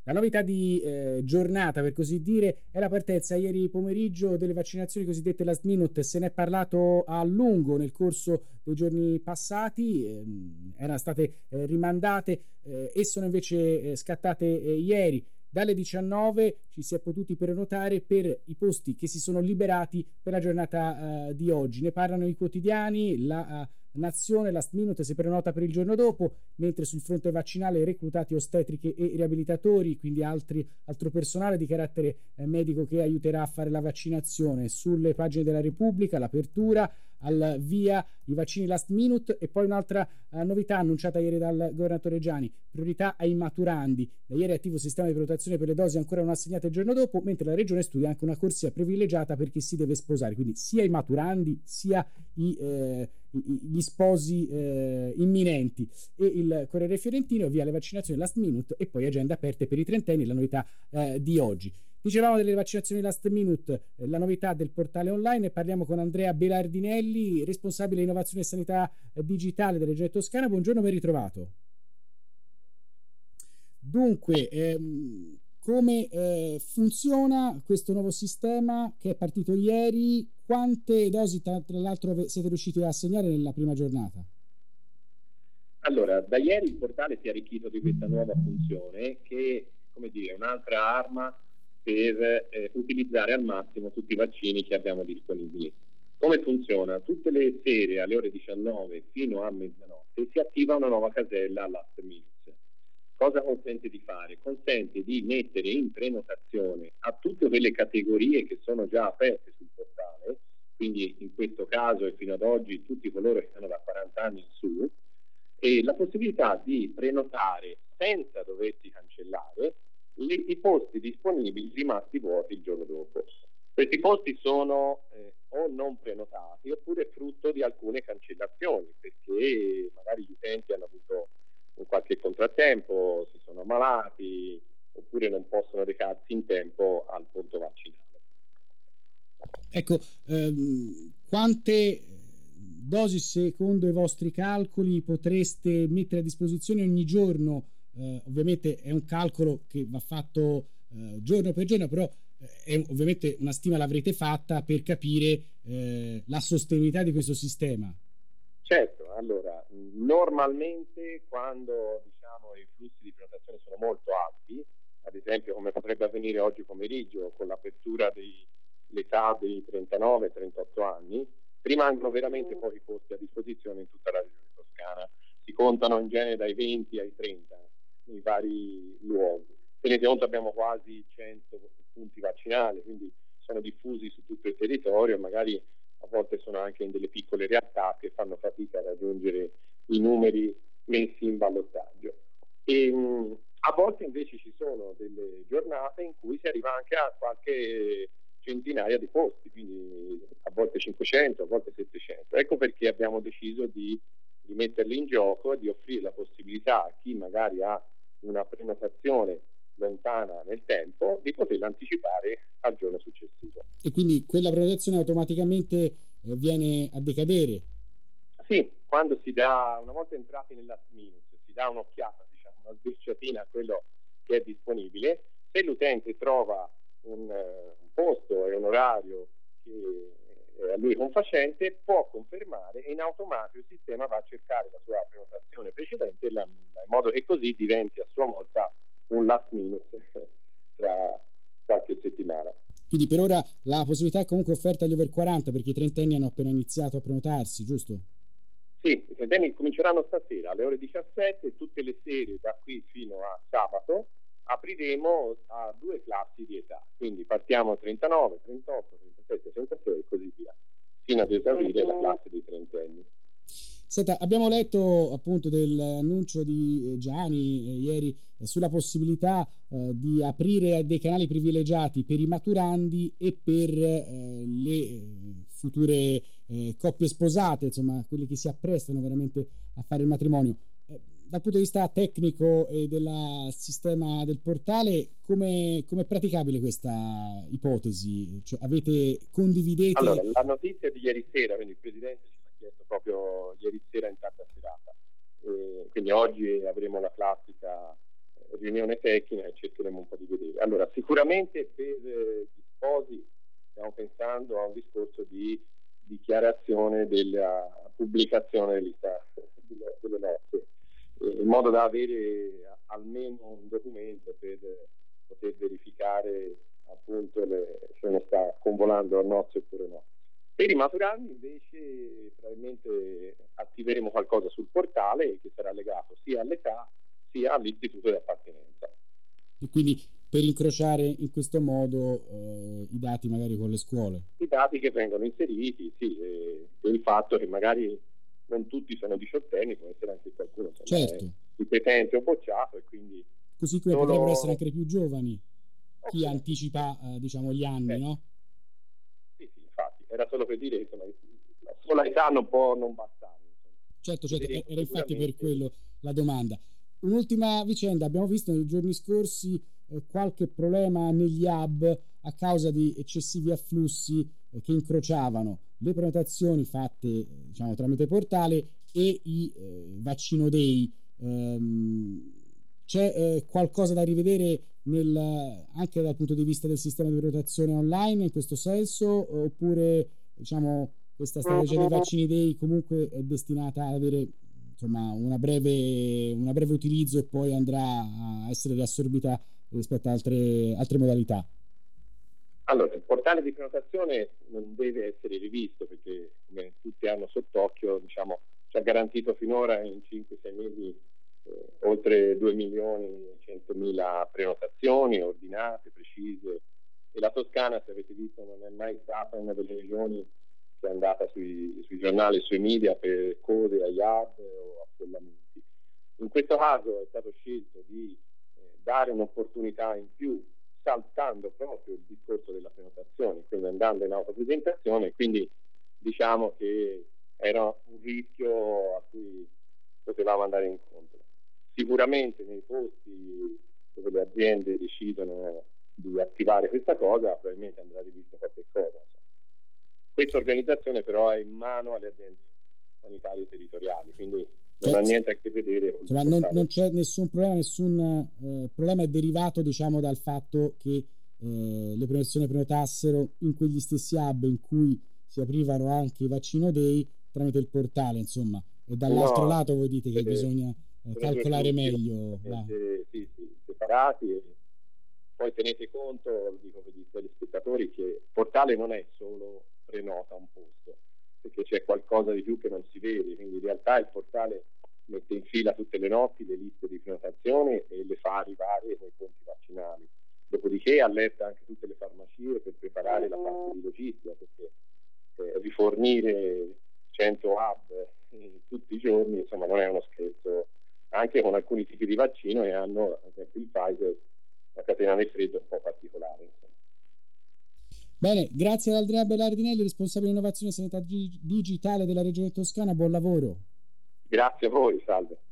La novità di giornata, per così dire, è la partenza ieri pomeriggio delle vaccinazioni cosiddette last minute. Se ne è parlato a lungo nel corso dei giorni passati, erano state rimandate e sono invece scattate ieri. Dalle 19 ci si è potuti prenotare per i posti che si sono liberati per la giornata di oggi. Ne parlano i quotidiani, la Nazione, last minute si prenota per il giorno dopo, mentre sul fronte vaccinale reclutati ostetriche e riabilitatori, quindi altro personale di carattere medico che aiuterà a fare la vaccinazione. Sulle pagine della Repubblica, l'apertura, al via i vaccini last minute e poi un'altra novità annunciata ieri dal governatore Giani, priorità ai maturandi. Da ieri è attivo sistema di prenotazione per le dosi ancora non assegnate il giorno dopo, mentre la regione studia anche una corsia privilegiata per chi si deve sposare, quindi sia i maturandi sia gli sposi imminenti. E il Corriere Fiorentino via le vaccinazioni last minute e poi agende aperte per i trentenni, la novità di oggi. Dicevamo delle vaccinazioni last minute, la novità del portale online, e parliamo con Andrea Belardinelli, responsabile innovazione e sanità digitale della Regione Toscana. Buongiorno, ben ritrovato. Dunque, come funziona questo nuovo sistema che è partito ieri? Quante dosi tra l'altro siete riusciti a assegnare nella prima giornata? Allora, da ieri il portale si è arricchito di questa nuova funzione che, come dire, è un'altra arma per utilizzare al massimo tutti i vaccini che abbiamo disponibili. Come funziona? Tutte le sere alle ore 19 fino a mezzanotte si attiva una nuova casella last minute. Cosa consente di fare? Consente di mettere in prenotazione a tutte quelle categorie che sono già aperte sul portale, quindi in questo caso e fino ad oggi tutti coloro che hanno da 40 anni in su, e la possibilità di prenotare senza doversi cancellare i posti disponibili rimasti vuoti il giorno dopo. Questi posti sono o non prenotati oppure frutto di alcune cancellazioni, perché magari gli utenti hanno avuto un qualche contrattempo, si sono ammalati oppure non possono recarsi in tempo al punto vaccinale. Ecco, quante dosi secondo i vostri calcoli potreste mettere a disposizione ogni giorno? Ovviamente è un calcolo che va fatto giorno per giorno, però ovviamente una stima l'avrete fatta per capire la sostenibilità di questo sistema. Certo, allora, normalmente quando diciamo i flussi di prenotazione sono molto alti, ad esempio come potrebbe avvenire oggi pomeriggio con l'apertura dell'età dei 39-38 anni, rimangono veramente pochi posti a disposizione in tutta la regione toscana. Si contano in genere dai 20 ai 30 nei vari luoghi. Tenete conto abbiamo quasi 100 punti vaccinali, quindi sono diffusi su tutto il territorio e magari a volte sono anche in delle piccole realtà che fanno fatica a raggiungere i numeri messi in ballottaggio. A volte invece ci sono delle giornate in cui si arriva anche a qualche centinaia di posti, quindi a volte 500, a volte 700. Ecco perché abbiamo deciso di metterli in gioco e di offrire la possibilità a chi magari ha una prenotazione lontana nel tempo di poterla anticipare al giorno successivo. E quindi quella prenotazione automaticamente viene a decadere. Sì, quando si dà, una volta entrati nel last minute, si dà un'occhiata, diciamo, una sbirciatina a quello che è disponibile. Se l'utente trova un posto e un orario che è a lui confacente, può confermare e in automatico il sistema va a cercare la sua prenotazione precedente in modo che così diventi a sua volta un last minute tra qualche settimana. Quindi per ora la possibilità è comunque offerta agli over 40 perché i trentenni hanno appena iniziato a prenotarsi, giusto? Sì, i trentenni cominceranno stasera alle ore 17, tutte le sere da qui fino a sabato apriremo a due classi di età, quindi partiamo a 39, 38, 37, 36 e così via, fino ad esaurire la classe dei trentenni. Senta, abbiamo letto appunto dell'annuncio di Gianni ieri sulla possibilità di aprire dei canali privilegiati per i maturandi e per le future coppie sposate, insomma, quelli che si apprestano veramente a fare il matrimonio. Dal punto di vista tecnico e del sistema del portale, come è praticabile questa ipotesi? Cioè, condividete? Allora, la notizia di ieri sera, quindi il Presidente ci ha chiesto proprio ieri sera in tarda serata, quindi oggi avremo la classica riunione tecnica e cercheremo un po' di vedere. Allora, sicuramente per gli sposi stiamo pensando a un discorso di dichiarazione della pubblicazione delle nozze, in modo da avere almeno un documento per poter verificare appunto se uno sta convolando a nozze oppure no. Per i maturandi invece probabilmente attiveremo qualcosa sul portale che sarà legato sia all'età sia all'istituto di appartenenza. E quindi per incrociare in questo modo i dati magari con le scuole. I dati che vengono inseriti, sì, e il fatto che magari non tutti sono diciottenni, può essere anche qualcuno insomma, Certo. ripetente o bocciato, e quindi così come potrebbero essere anche i più giovani, chi oppure anticipa diciamo gli anni, no? Sì, infatti, era solo per dire insomma, la sola età non può non bastare. Insomma. Certo, era infatti per quello la domanda. Un'ultima vicenda, abbiamo visto nei giorni scorsi qualche problema negli hub a causa di eccessivi afflussi che incrociavano le prenotazioni fatte diciamo tramite portale e i vaccino day. C'è qualcosa da rivedere anche dal punto di vista del sistema di prenotazione online in questo senso, oppure diciamo questa strategia dei vaccini day comunque è destinata ad avere insomma una breve utilizzo e poi andrà a essere riassorbita rispetto a altre modalità? Allora, il portale di prenotazione non deve essere rivisto perché, come tutti hanno sott'occhio, diciamo, ci ha garantito finora in 5-6 mesi oltre 2.100.000 prenotazioni ordinate, precise, e la Toscana, se avete visto, non è mai stata una delle regioni che è andata sui giornali, sui media per code agli hub o affollamenti. In questo caso è stato scelto di dare un'opportunità in più saltando proprio il discorso della prenotazione, quindi andando in autopresentazione, quindi diciamo che era un rischio a cui potevamo andare incontro. Sicuramente nei posti dove le aziende decidono di attivare questa cosa, probabilmente andrà rivisto qualche cosa. Questa organizzazione però è in mano alle aziende sanitarie territoriali, quindi non ha niente a che vedere con insomma, non c'è nessun problema è derivato diciamo dal fatto che le persone prenotassero in quegli stessi hub in cui si aprivano anche i vaccino day tramite il portale, insomma, e dall'altro lato voi dite che bisogna calcolare meglio sì, separati, e poi tenete conto, lo dico per gli telespettatori, che il portale non è solo prenota un posto, perché c'è qualcosa di più che non si vede, quindi in realtà il portale mette in fila tutte le notti le liste di prenotazione e le fa arrivare nei punti vaccinali. Dopodiché allerta anche tutte le farmacie per preparare la parte di logistica, perché rifornire 100 hub tutti i giorni, insomma, non è uno scherzo, anche con alcuni tipi di vaccino e hanno, ad esempio il Pfizer, una catena del freddo un po' particolare. Insomma. Bene, grazie ad Andrea Belardinelli, responsabile innovazione e sanità digitale della Regione Toscana, buon lavoro. Grazie a voi, salve.